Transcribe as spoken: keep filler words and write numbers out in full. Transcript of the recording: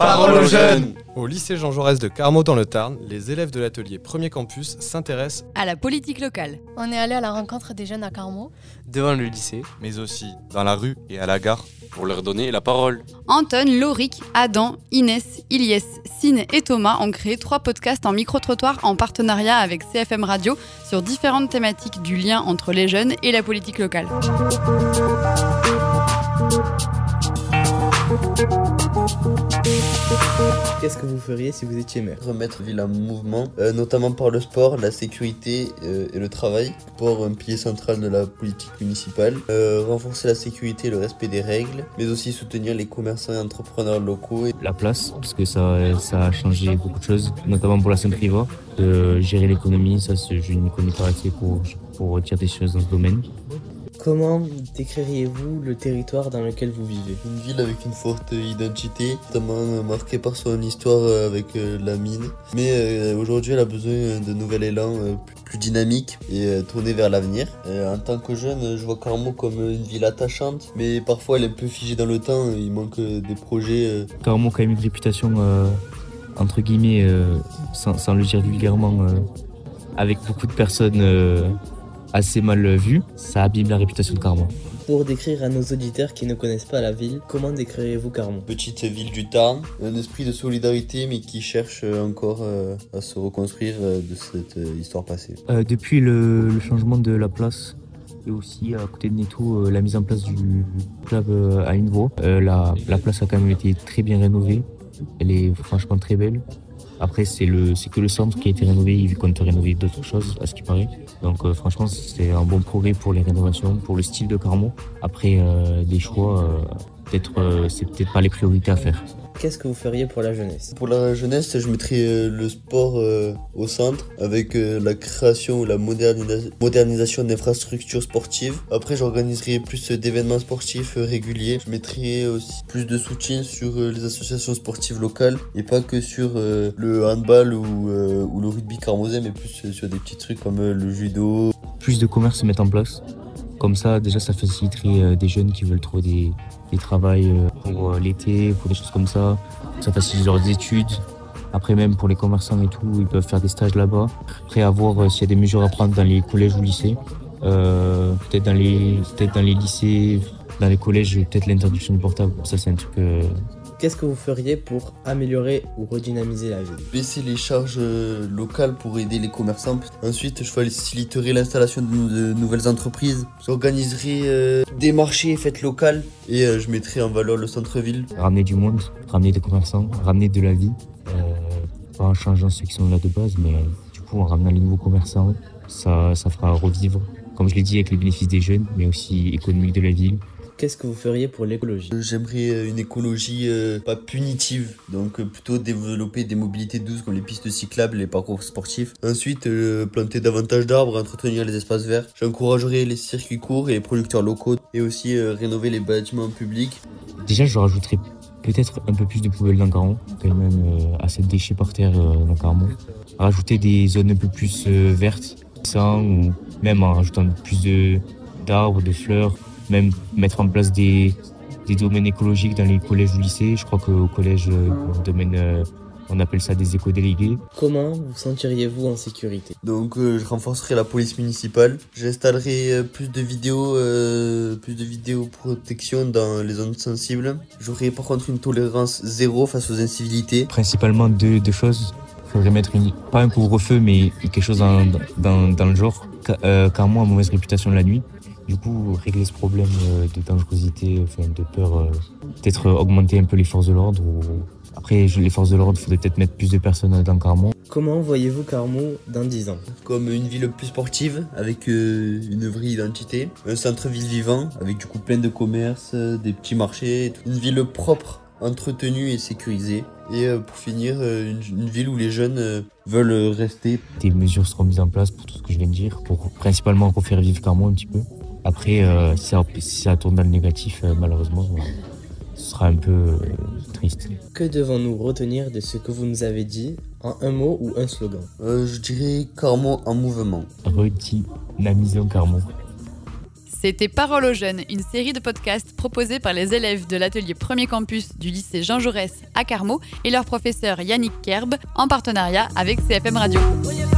Parole aux jeunes. Au lycée Jean Jaurès de Carmaux dans le Tarn, les élèves de l'atelier Premier Campus s'intéressent à la politique locale. On est allé à la rencontre des jeunes à Carmaux, devant le lycée, mais aussi dans la rue et à la gare, pour leur donner la parole. Anton, Lauric, Adam, Inès, Ilyes, Sine et Thomas ont créé trois podcasts en micro-trottoir en partenariat avec C F M Radio sur différentes thématiques du lien entre les jeunes et la politique locale. Qu'est-ce que vous feriez si vous étiez maire ? Remettre la ville en mouvement, euh, notamment par le sport, la sécurité euh, et le travail, pour un pilier central de la politique municipale, euh, renforcer la sécurité et le respect des règles, mais aussi soutenir les commerçants et entrepreneurs locaux. Et... La place, parce que ça, ça a changé beaucoup de choses, notamment pour la Sainte-Privat, de gérer l'économie, ça je n'y connais pas assez pour, pour dire des choses dans ce domaine. Comment décririez-vous le territoire dans lequel vous vivez ? Une ville avec une forte identité, notamment marquée par son histoire avec euh, la mine. Mais euh, aujourd'hui, elle a besoin d'un nouvel élan euh, plus, plus dynamique et euh, tourné vers l'avenir. Euh, en tant que jeune, je vois Carmaux comme une ville attachante, mais parfois elle est un peu figée dans le temps. Il manque euh, des projets. Euh... Carmaux a quand même une réputation, euh, entre guillemets, euh, sans, sans le dire vulgairement, euh, avec beaucoup de personnes... Euh, assez mal vu, ça abîme la réputation de Carmaux. Pour décrire à nos auditeurs qui ne connaissent pas la ville, comment décririez-vous Carmaux ? Petite ville du Tarn, un esprit de solidarité mais qui cherche encore euh, à se reconstruire euh, de cette euh, histoire passée. Euh, depuis le, le changement de la place et aussi à côté de Netto, euh, la mise en place du club euh, à une voie, euh, la, la place a quand même été très bien rénovée, elle est franchement très belle. Après, c'est, le, c'est que le centre qui a été rénové, il compte rénover d'autres choses, à ce qui paraît. Donc euh, franchement, c'est un bon progrès pour les rénovations, pour le style de Carmaux. Après, euh, des choix, euh, peut-être, euh, c'est peut-être pas les priorités à faire. Qu'est-ce que vous feriez pour la jeunesse ? Pour la jeunesse, je mettrais euh, le sport euh, au centre, avec euh, la création ou la modernisa- modernisation d'infrastructures sportives. Après, j'organiserai plus d'événements sportifs euh, réguliers. Je mettrai aussi plus de soutien sur euh, les associations sportives locales, et pas que sur euh, le handball ou, euh, ou le rugby carmosais, mais plus euh, sur des petits trucs comme euh, le judo. Plus de commerces se mettent en place. Comme ça, déjà, ça faciliterait euh, des jeunes qui veulent trouver des, des travails euh, pour euh, l'été, pour des choses comme ça. Ça facilite leurs études. Après, même pour les commerçants et tout, ils peuvent faire des stages là-bas. Après, à voir euh, s'il y a des mesures à prendre dans les collèges ou lycées. Euh, peut-être, dans les, peut-être dans les lycées, dans les collèges, peut-être l'interdiction du portable. Ça, c'est un truc... Euh... Qu'est-ce que vous feriez pour améliorer ou redynamiser la ville ? Baisser les charges euh, locales pour aider les commerçants. Ensuite, je faciliterai l'installation de, de nouvelles entreprises. J'organiserai euh, des marchés et fêtes locales et euh, je mettrai en valeur le centre-ville. Ramener du monde, ramener des commerçants, ramener de la vie. Euh, pas en changeant ceux qui sont là de base, mais du coup en ramenant les nouveaux commerçants, ça, ça fera revivre, comme je l'ai dit, avec les bénéfices des jeunes, mais aussi économiques de la ville. Qu'est-ce que vous feriez pour l'écologie ? J'aimerais une écologie euh, pas punitive, donc euh, plutôt développer des mobilités douces comme les pistes cyclables et les parcours sportifs. Ensuite, euh, planter davantage d'arbres, entretenir les espaces verts. J'encouragerais les circuits courts et les producteurs locaux et aussi euh, rénover les bâtiments publics. Déjà, je rajouterais peut-être un peu plus de poubelles dans Carmaux, quand même euh, assez de déchets par terre euh, dans Carmaux. Rajouter des zones un peu plus euh, vertes, sans, ou même en rajoutant plus de, d'arbres, de fleurs. Même mettre en place des, des domaines écologiques dans les collèges ou lycées. Je crois qu'au collège, euh, domaine, euh, on appelle ça des éco-délégués. Comment vous sentiriez-vous en sécurité ? Donc euh, je renforcerai la police municipale. J'installerai euh, plus de vidéos, euh, plus de vidéoprotection dans les zones sensibles. J'aurai par contre une tolérance zéro face aux incivilités. Principalement deux, deux choses. Il faudrait mettre une, pas un couvre-feu, mais quelque chose dans, dans, dans le genre. Euh, Carmaux a mauvaise réputation la nuit. Du coup, régler ce problème de dangerosité, enfin de peur, euh, peut-être augmenter un peu les forces de l'ordre. Ou... Après, les forces de l'ordre, il faudrait peut-être mettre plus de personnes dans Carmaux. Comment voyez-vous Carmaux dans dix ans ? Comme une ville plus sportive, avec euh, une vraie identité. Un centre-ville vivant, avec du coup plein de commerces, des petits marchés. Une ville propre, entretenue et sécurisée. Et euh, pour finir, euh, une, une ville où les jeunes euh, veulent rester. Des mesures seront mises en place pour tout ce que je viens de dire, pour principalement refaire vivre Carmaux un petit peu. Après, euh, si, ça, si ça tourne dans le négatif, euh, malheureusement, euh, ce sera un peu euh, triste. Que devons-nous retenir de ce que vous nous avez dit en un mot ou un slogan ? euh, Je dirais Carmaux en mouvement. Redynamisons Carmaux. C'était Parole aux jeunes, une série de podcasts proposés par les élèves de l'atelier Premier Campus du lycée Jean Jaurès à Carmaux et leur professeur Yannick Kerb en partenariat avec C F M Radio.